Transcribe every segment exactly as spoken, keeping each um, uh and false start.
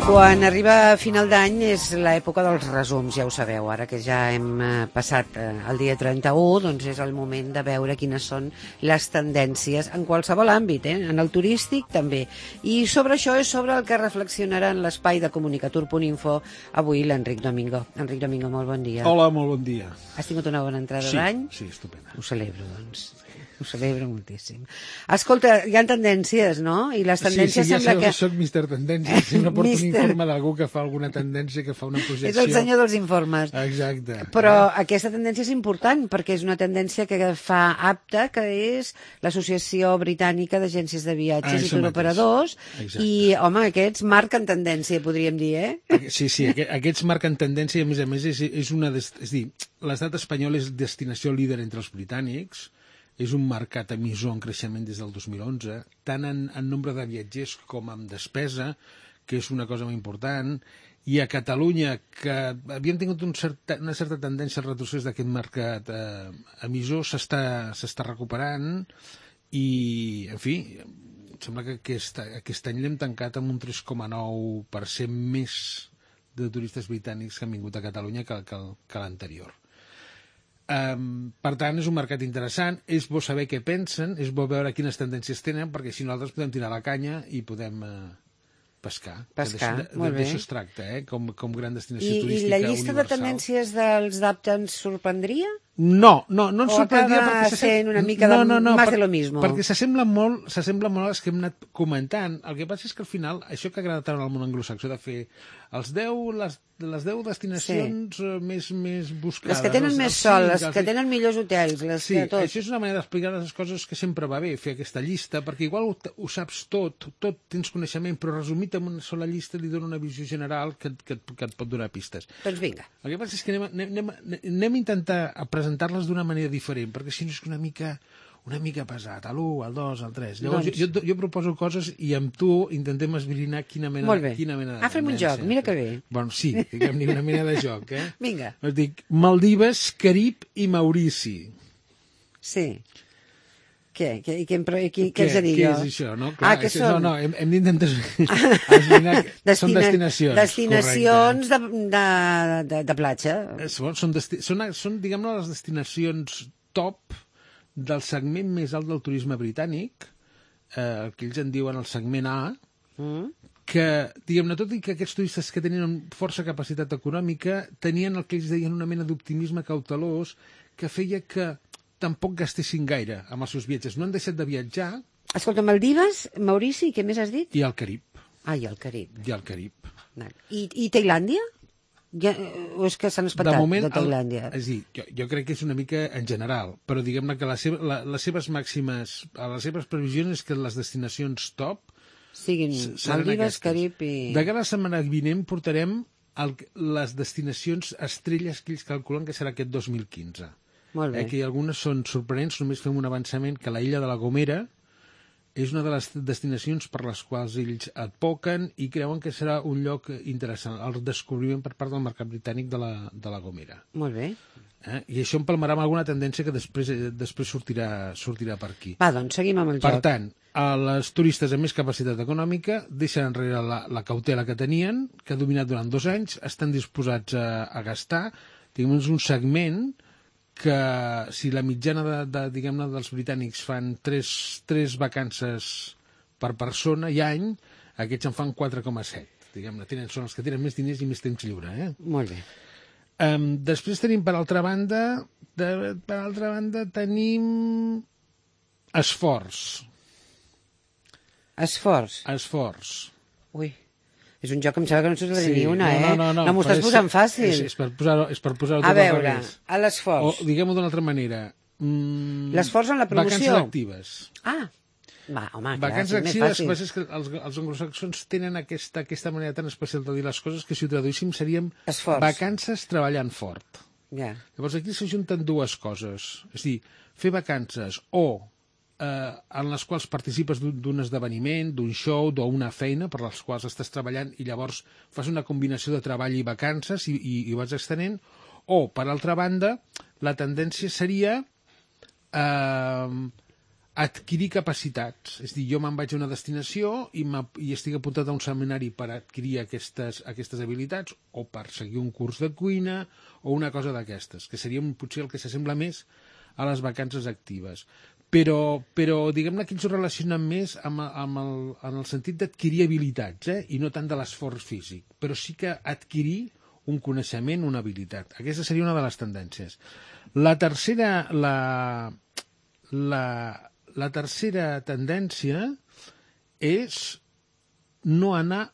Quan arriba a final d'any és l'època dels resums, ja ho sabeu. Ara que ja hem passat el dia trenta-u, doncs és el moment de veure quines són les tendències en qualsevol àmbit, eh? En el turístic també. I sobre això és sobre el que reflexionarà en l'espai de comunicatur punt info avui l'Enric Domingo. Enric Domingo, molt bon dia. Hola, molt bon dia. Has tingut una bona entrada sí, d'any? Sí, estupenda. Ho celebro, doncs. Ho celebro moltíssim. Escolta, hi ha tendències, no? I les tendències sí, sí, ja sembla que... soc mister Tendències. Sempre porto un informe d'algú que fa alguna tendència, que fa una projecció. És el senyor dels informes. Exacte. Però aquesta tendència és important, perquè és una tendència que fa apta, que és l'Associació Britànica d'Agències de Viatges ah, i Turoperadors. I, home, aquests marquen tendència, podríem dir, eh? Sí, sí, aquests marquen tendència i, a més a més, és, és una... És dir, l'estat espanyol és destinació líder entre els britànics. És un mercat emissor en creixement des del dos mil onze, tant en, en nombre de viatgers com en despesa, que és una cosa molt important, i a Catalunya, que havíem tingut un cert, una certa tendència al retrocés d'aquest mercat eh, emissor, s'està recuperant, i, en fi, em sembla que aquest, aquest any l'hem tancat amb un tres coma nou per cent més de turistes britànics que han vingut a Catalunya que, que, que l'anterior. Um, per tant, és un mercat interessant, és bo saber què pensen, és bo veure quines tendències tenen, perquè si nosaltres podem tirar la canya i podem uh, pescar. Pescar, de, de, molt bé. D'això es tracta, eh? com, com gran destinació I, turística universal. I la llista universal. de tendències dels D A P T ens sorprendria? No, no, no ens o sorprendria acaba perquè sent una mica de, no, no, no, más per, de lo mismo? Perquè s'assembla molt, s'assembla molt a les que hem anat comentant. El que passa és que al final, això que agrada tant al món anglosaxó de fer els deu, les, les deu destinacions sí. més, més buscades. Les que tenen els, més els sol, cinc, les que els... tenen millors hotels, les sí, que tot. Això és una manera d'explicar les coses que sempre va bé, fer aquesta llista, perquè igual ho, ho saps tot, tot tens coneixement, però resumit en una sola llista li dona una visió general que, que, que et pot donar pistes. Doncs vinga. El que passa és que anem, anem, anem, anem a intentar presentar-les d'una manera diferent, perquè si no és una mica, una mica pesat, a l'u, al dos, al tres. Llavors doncs... jo, jo, jo proposo coses i amb tu intentem esbrinar quina mena, quina mena de... Ah, fem un joc, mira que bé. Bueno, sí, diguem-ne una mena de joc, eh? Vinga. Es dic Maldives, Carib i Maurici. Sí. Què? Què, què, què, què els dic jo? Què és això, no? Clar, ah, què és, són? No, no, hem, hem d'intentar esbrinar... Destina... Són destinacions, Destinacions de, de, de, de platja. Són, són, desti... són, són diguem-ne, les destinacions top del segment més alt del turisme britànic, eh, que ells en diuen el segment A, mm. que, diguem-ne, tot i que aquests turistes que tenien força capacitat econòmica tenien el que ells deien una mena d'optimisme cautelós que feia que tampoc gastessin gaire amb els seus viatges. No han deixat de viatjar. Escolta, Maldives, Maurici, què més has dit? I el Carib. Ah, i el Carib. I el Carib. I, i Tailàndia? Ja, o és que s'han espantat de, moment, de Tailàndia? El, és dir, jo, jo crec que és una mica en general, però diguem-ne que la seva, la, les seves màximes, les seves previsions és que les destinacions top siguin Maldives, Carib i... De cara a la setmana vinent portarem el, les destinacions estrelles que ells calculen que serà aquest dos mil quinze. Molt bé. Eh, que algunes són sorprenents, només fem un avançament que la illa de la Gomera és una de les destinacions per les quals ells advoquen i creuen que serà un lloc interessant, el descobriment per part del mercat britànic de la, de la Gomera. Molt bé. Eh? I això empalmarà amb alguna tendència que després, després sortirà, sortirà per aquí. Va, doncs seguim amb el per joc. Per tant, a les turistes amb més capacitat econòmica deixen enrere la, la cautela que tenien, que ha dominat durant dos anys, estan disposats a, a gastar. Diguem, és un segment que si la mitjana de, de, diguem-ne, dels britànics fan tres, tres vacances per persona i any, aquests en fan quatre coma set. Diguem-ne, tenen, són els que tenen més diners i més temps lliure. Eh? Molt bé. Um, després tenim, per altra banda, de, per altra banda tenim esforç. Esforç? Esforç. Ui. És un joc que em sembla que no sortirà sí, ni una, no, eh? No, no, no. no m'ho estàs posant fàcil. És, és per posar-ho és per posar a veure, a l'esforç. O diguem-ho d'una altra manera. Mm, l'esforç en la promoció. Vacances actives. Ah, va, home, clar, vacances és actives, més fàcil. És que els, els anglosaxons tenen aquesta, aquesta manera tan especial de dir les coses que si ho traduïssim seríem esforç. Vacances treballant fort. Ja. Llavors aquí s'ajunten dues coses. És a dir, fer vacances o Eh, en les quals participes d'un esdeveniment, d'un show, d'una feina per les quals estàs treballant i llavors fas una combinació de treball i vacances i, i, i vas extenent, o, per altra banda, la tendència seria eh, adquirir capacitats. És a dir, jo me'n vaig a una destinació i, i estic apuntat a un seminari per adquirir aquestes, aquestes habilitats o per seguir un curs de cuina o una cosa d'aquestes, que seria potser el que s'assembla més a les vacances actives. Però, però diguem-ne que ells ho relacionen més amb, amb el, en el sentit d'adquirir habilitats, eh? I no tant de l'esforç físic, però sí que adquirir un coneixement, una habilitat. Aquesta seria una de les tendències. La tercera, la, la, la tercera tendència és no anar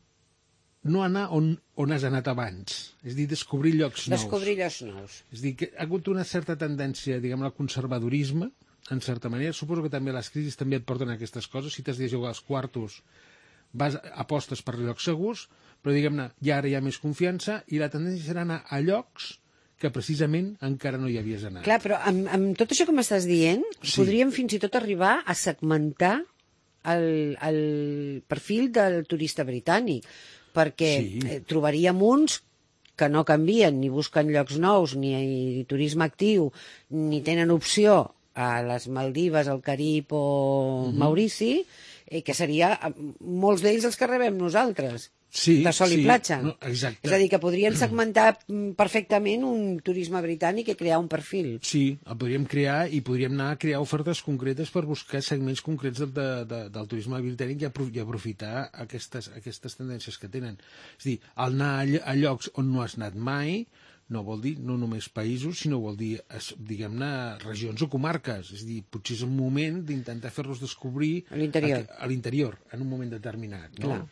no anar on, on has anat abans, és a dir, descobrir llocs nous. Descobrir llocs nous. És a dir, que ha hagut una certa tendència, diguem, al conservadorisme, en certa manera. Suposo que també les crisis també et porten a aquestes coses. Si t'has de jugar als quartos, vas, apostes per llocs segurs, però, diguem-ne, ja ara hi ha més confiança i la tendència serà anar a llocs que precisament encara no hi havies anat. Clar, però amb, amb tot això que m'estàs dient, sí, podríem fins i tot arribar a segmentar el, el perfil del turista britànic, perquè sí, eh, trobaríem uns que no canvien, ni busquen llocs nous, ni, ni turisme actiu, ni tenen opció a les Maldives, al Carib o uh-huh. Maurici, eh, que seria molts d'ells els que rebem nosaltres. Sí, de sol sí, i platja. No, exacte. És a dir, que podrien segmentar perfectament un turisme britànic i crear un perfil. Sí, el podríem crear i podríem anar a crear ofertes concretes per buscar segments concrets de, de, de, del turisme britànic i, apro i aprofitar aquestes, aquestes tendències que tenen. És a dir, el anar a, a llocs on no has anat mai no vol dir no només països, sinó vol dir, diguem-ne, regions o comarques. És a dir, potser és un moment d'intentar fer-los descobrir a l'interior, a l'interior, en un moment determinat. No? Clar.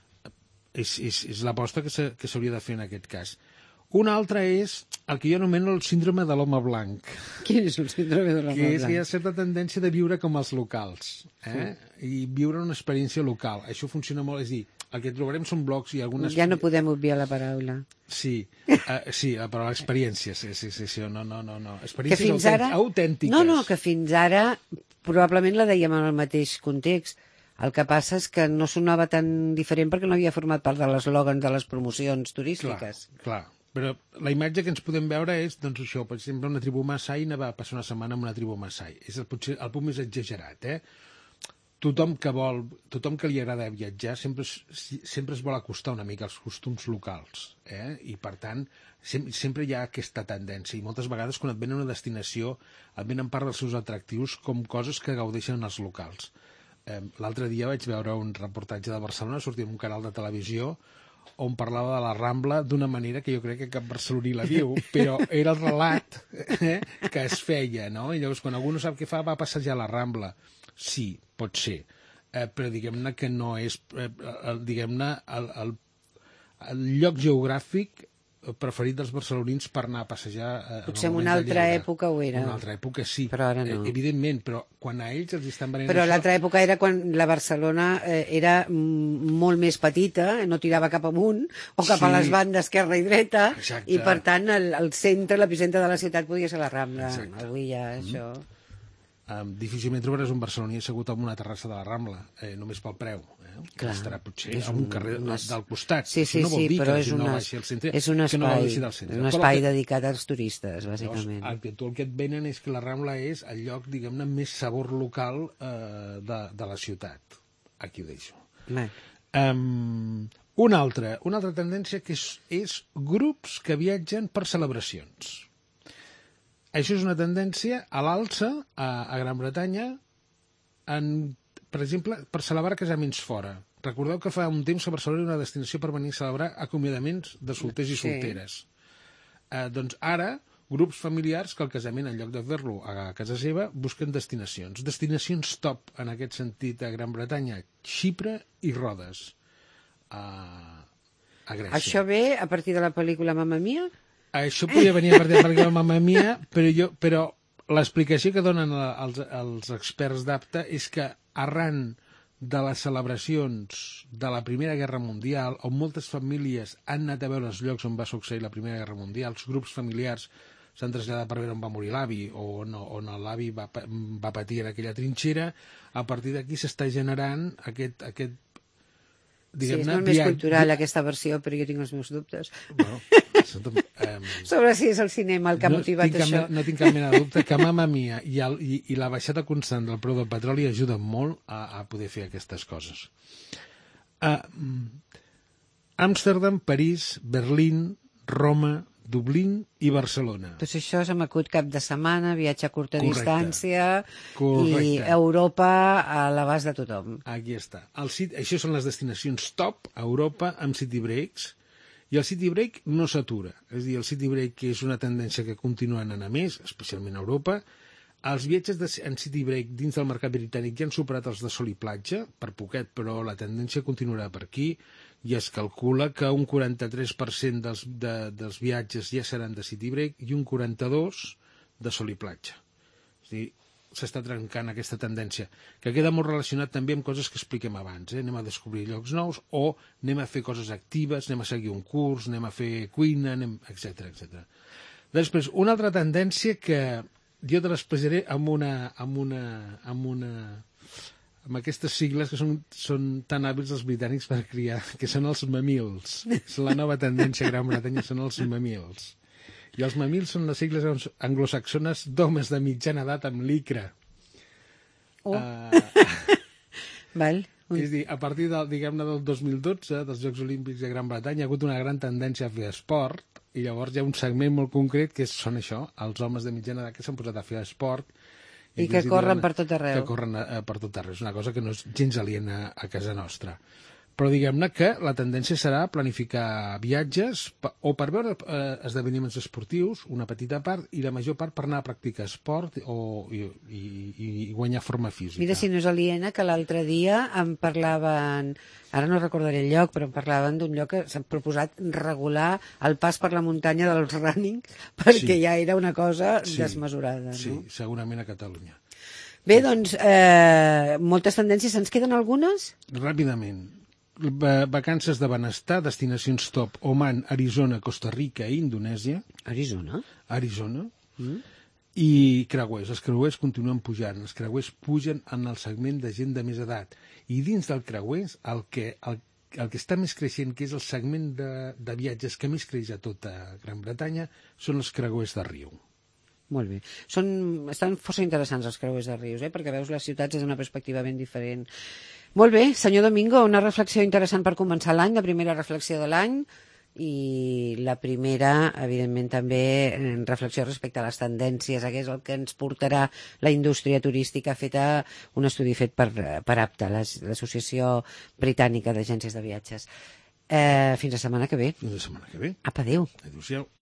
És, és, és l'aposta que s'hauria de fer en aquest cas. Una altra és el que jo anomeno el síndrome de l'home blanc. Quin és el síndrome de l'home blanc? Que és que hi ha certa tendència de viure com els locals, eh? Sí. I viure una experiència local. Això funciona molt, és a dir, el que trobarem són blogs i algunes... Ja no podem obviar la paraula. Sí, uh, sí, la paraula experiències, sí, sí, sí, sí, no, no, no, no. Experiències que fins ara... autèntiques. No, no, que fins ara probablement la dèiem en el mateix context. El que passa és que no sonava tan diferent perquè no havia format part de l'eslògan de les promocions turístiques. Clar, clar. Però la imatge que ens podem veure és, doncs això, per exemple, una tribu Maasai va passar una setmana amb una tribu Maasai. És el, potser el punt més exagerat, eh? Tothom que vol, tothom que li agrada viatjar sempre, sempre es vol acostar una mica als costums locals, eh? I per tant, sempre, sempre hi ha aquesta tendència, i moltes vegades quan et venen a una destinació et venen part dels seus atractius com coses que gaudeixen els locals. Eh, L'altre dia vaig veure un reportatge de Barcelona, sortia en un canal de televisió on parlava de la Rambla d'una manera que jo crec que cap barceloní la viu, però era el relat eh, que es feia, no? I llavors, quan algú no sap què fa, va a passejar a la Rambla. Sí, pot ser, eh, però diguem-ne que no és, eh, diguem-ne, el, el, el lloc geogràfic preferit dels barcelonins per anar a passejar... Eh, Potser en una altra època ho era. En una altra època sí, però ara no. Eh, evidentment, però quan a ells els estan venent però això... Però l'altra època era quan la Barcelona eh, era molt més petita, no tirava cap amunt, o cap sí. a les bandes esquerra i dreta, exacte. I per tant el, el centre, l'epicentre de la ciutat podia ser la Rambla. Exacte. Avui ja mm. això... Um, difícilment trobaràs un barceloní assegut en una terrassa de la Rambla, eh, només pel preu. Eh? Clar, estarà potser a un carrer una... del costat. Sí, sí, no vol sí, dir però que és, una... no baixi al centre, és un espai, que no del centre. un espai que... dedicat als turistes, bàsicament. Llavors, el que, tu el que et venen és que la Rambla és el lloc, diguem-ne, més sabor local eh, de, de la ciutat. Aquí ho deixo. Um, una, altra, una altra tendència que és, és grups que viatgen per celebracions. Això és una tendència a l'alça a, a Gran Bretanya, en, per exemple, per celebrar casaments fora. Recordeu que fa un temps que Barcelona era una destinació per venir a celebrar acomiadaments de solters i solteres. Sí. Eh, doncs ara, grups familiars que el casament, en lloc de fer-lo a casa seva, busquen destinacions. Destinacions top, en aquest sentit, a Gran Bretanya, Xipre i Rodes, a, a Grècia. Això ve a partir de la pel·lícula Mamma Mia? Això podria venir a partir de la pel·lícula Mamma Mia, però, jo, però l'explicació que donen els, els experts d'Apta és que arran de les celebracions de la Primera Guerra Mundial, on moltes famílies han anat a veure els llocs on va succeir la Primera Guerra Mundial, els grups familiars s'han traslladat per veure on va morir l'avi o on, on l'avi va, va patir en aquella trinxera, a partir d'aquí s'està generant aquest... aquest sí, és molt més cultural aquesta versió, però jo tinc els meus dubtes. Bueno, Um, Sobre si és el cinema el que ha motivat no això. No tinc cap mena de dubte que Mamma Mia i, el, i, i la baixada constant del preu del petroli ajuden molt a, a poder fer aquestes coses. Uh, Amsterdam, París, Berlín, Roma, Dublín i Barcelona. Doncs això se m'acut cap de setmana, viatge a curta Correcte. distància Correcte. i Europa a l'abast de tothom. Aquí està. El sit... Això són les destinacions top a Europa amb city breaks, i el city break no s'atura. És a dir, el city break és una tendència que continua anant a més, especialment a Europa. Els viatges de, en city break dins del mercat britànic ja han superat els de sol i platja, per poquet, però la tendència continuarà per aquí, i es calcula que un quaranta-tres per cent dels, de, dels viatges ja seran de city break i un quaranta-dos per cent de sol i platja. És a dir, s'està trencant aquesta tendència, que queda molt relacionat també amb coses que expliquem abans. Eh? Anem a descobrir llocs nous o anem a fer coses actives, anem a seguir un curs, anem a fer cuina, anem... etcètera etcètera. Després, una altra tendència que jo te l'expressaré amb una... amb una, amb una amb aquestes sigles que són, són tan hàbils els britànics per criar, que són els mamils. És la nova tendència a Gran Bretanya, són els mamils. I els mamils són les sigles anglosaxones d'homes de mitjana edat amb licra. Oh. Uh, Val. és a dir, a partir del, diguem-ne, del dos mil dotze, dels Jocs Olímpics de Gran Bretanya, hi ha hagut una gran tendència a fer esport, i llavors hi ha un segment molt concret que són això, els homes de mitjana edat que s'han posat a fer esport, I, I que corren per tot arreu. Que corren a, per tot arreu. És una cosa que no és gens aliena a casa nostra. Però diguem-ne que la tendència serà planificar viatges o per veure eh, esdeveniments esportius, una petita part, i la major part per anar a practicar esport o, i, i, i guanyar forma física. Mira si no és aliena, que l'altre dia em parlaven, ara no recordaré el lloc, però em parlaven d'un lloc que s'ha proposat regular el pas per la muntanya dels running, perquè sí. ja era una cosa sí. desmesurada. Sí, no? segurament a Catalunya. Bé, doncs, eh, moltes tendències. Ens queden algunes? Ràpidament. Vacances de benestar, destinacions top, Oman, Arizona, Costa Rica i Indonèsia. Arizona? Arizona. Mm. I creuers. Els creuers continuen pujant. Els creuers pugen en el segment de gent de més edat. I dins del creuers, el que, el, el que està més creixent, que és el segment de, de viatges que més creix a tota Gran Bretanya, són els creuers de riu. Molt bé. Són, estan força interessants els creuers de rius, eh? Perquè veus les ciutats des d'una perspectiva ben diferent. Molt bé, senyor Domingo, una reflexió interessant per començar l'any, la primera reflexió de l'any, i la primera, evidentment, també en reflexió respecte a les tendències, que és el que ens portarà la indústria turística feta, un estudi fet per, per APTA, l'Associació Britànica d'Agències de Viatges. Eh, fins la setmana que ve. Fins la setmana que ve. Apa, adéu. Adéu-siau.